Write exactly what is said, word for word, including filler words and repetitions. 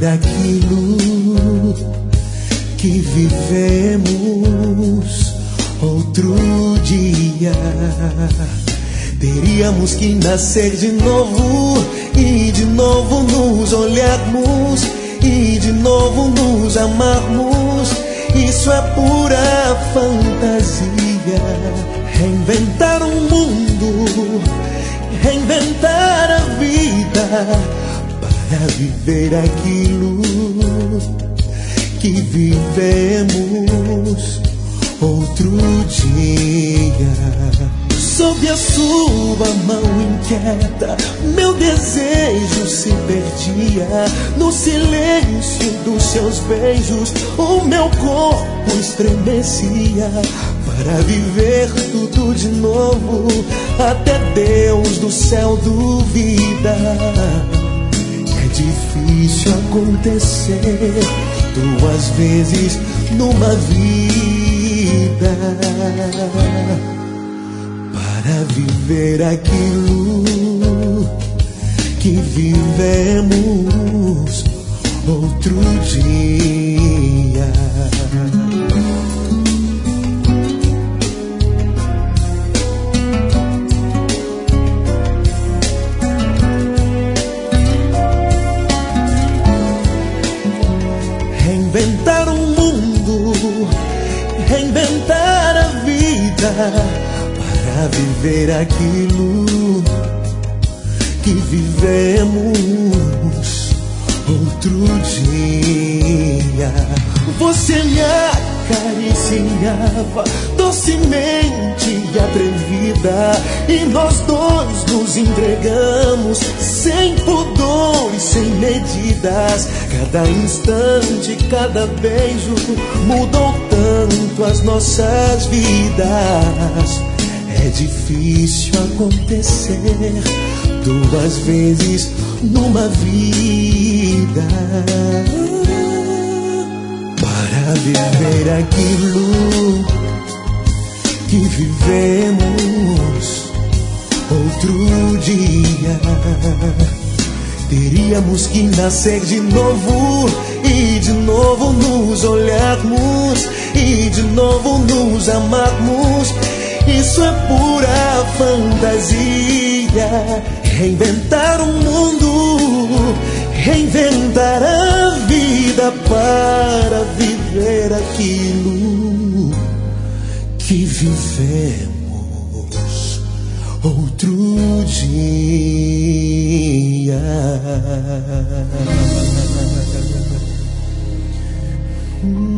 viver aquilo que vivemos outro dia. Teríamos que nascer de novo e de novo nos olharmos e de novo nos amarmos. Isso é pura fantasia. Reinventar um mundo, reinventar a vida para viver aquilo que vivemos outro dia. Sob a sua mão inquieta, meu desejo se perdia. No silêncio dos seus beijos, o meu corpo estremecia. Para viver tudo de novo, até Deus do céu duvida. É difícil acontecer duas vezes numa vida. Para viver aquilo que vivemos outro dia. Reinventar um mundo, reinventar a vida para viver aquilo que vivemos outro dia. Você me acariciava docemente e atrevida, e nós dois nos entregamos sem pudor e sem medidas. Cada instante, cada beijo mudou tanto as nossas vidas. É difícil acontecer duas vezes numa vida. Para viver aquilo que vivemos outro dia, teríamos que nascer de novo e de novo nos olharmos e de novo nos amarmos. Isso é pura fantasia. Reinventar um mundo, reinventar a vida para viver aquilo que vivemos outro dia. Hum.